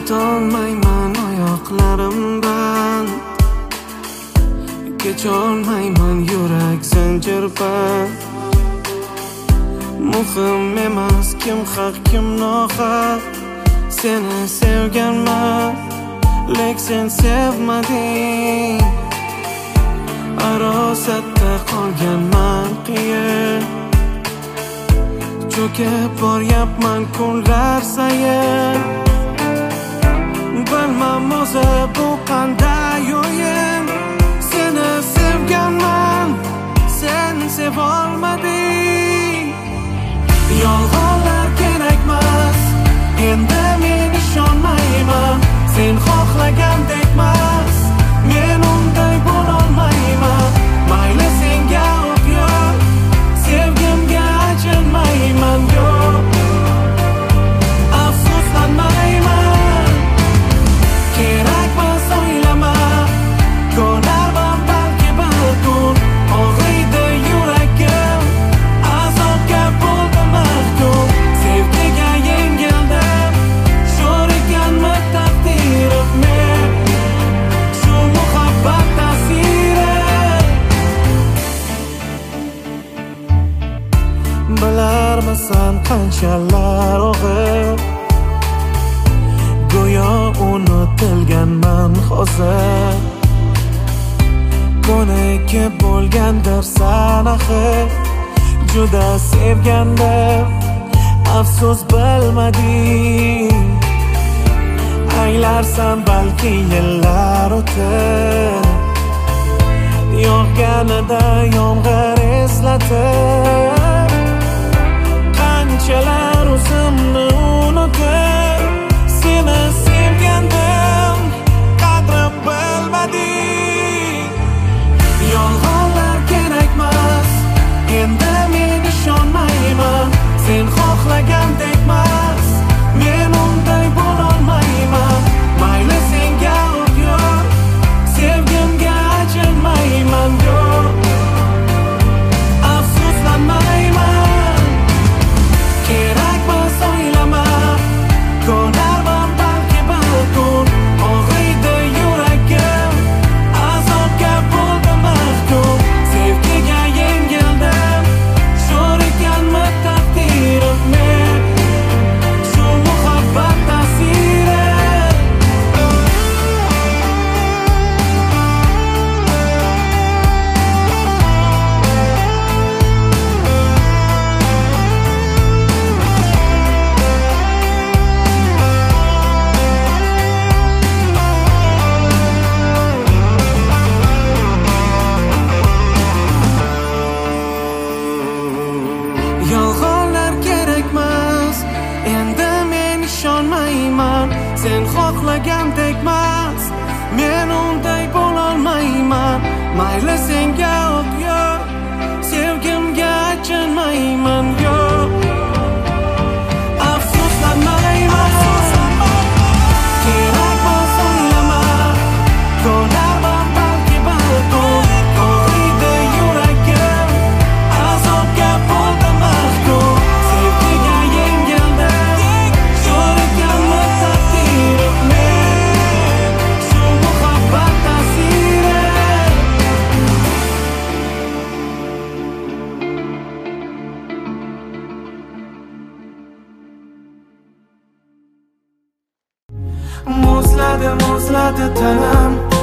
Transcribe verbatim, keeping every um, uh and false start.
Yetolmayman oyoqlarimdan, kecholmayman yurak zanjirban. Muhim emas kim haq kim nohaq, seni sevganman lek sen sevmading. Arosatda qolganman qiyin, cho'kib boryapman kunlar sayin. Bilmam o'zi bu qanday o'yin, seni sevganman sen sevolmading. Yolg'onlar kerakmas, endi men ishonmayman. Sen xohlagandekmas, men unday bo'lolmayman. Mayli senga o'q yo'q, sevgimga achinmayman yo'q. Afsuslanmayman, kerakmas o'ylama, ko'narman balki bir kun. Og'riydi yuragim, azobga bo'ldi mahkum. Sevgiga yengildim, sho'r ekanmi taqdirim men, shu muhabbat ta'siri. Bilarmisan qanchalar og'ir, go'yo unutilganman hozir. Ko'nikka bo'lgandirsan axir, juda sevgandim, afsus bilmading. Anglarsan balki yillar o'tib, yog'ganida yomg'ir eslatib. Qanchalar o'zimni unutib, seni sevgandim, qadrim bilmading. Yolg'onlar kerakmas, endi men ishonmayman. Sen xohlagandekmas, men unday bo'lolmayman. Mayli senga o'q yo'q, sevgimga achinmayman yo'q. Afsuslanmayman, kerakmas o'ylama, ko'narman balki bir kun. Og'riydi yuragim, azobga bo'ldi mahkum. Sevgiga yengildim, sho'r ekanmi taqdirim men, shu muhabbat ta'siri. Yolg'onlar kerakmas, endi men ishonmayman. Sen xohlagandekmas, men unday bo'lolmayman. Mayli senga o'q yo'q, sevgimga achinmayman yo'q. Afsuslanmayman, kerakmas o'ylama, ko'narman balki bir kun. Og'riydi yuragim, azobga bo'ldi mahkum. Sevgiga yengildim, sho'r ekanmi taqdirim men, shu muhabbat ta'siri. Muzladi, muzladi tanam,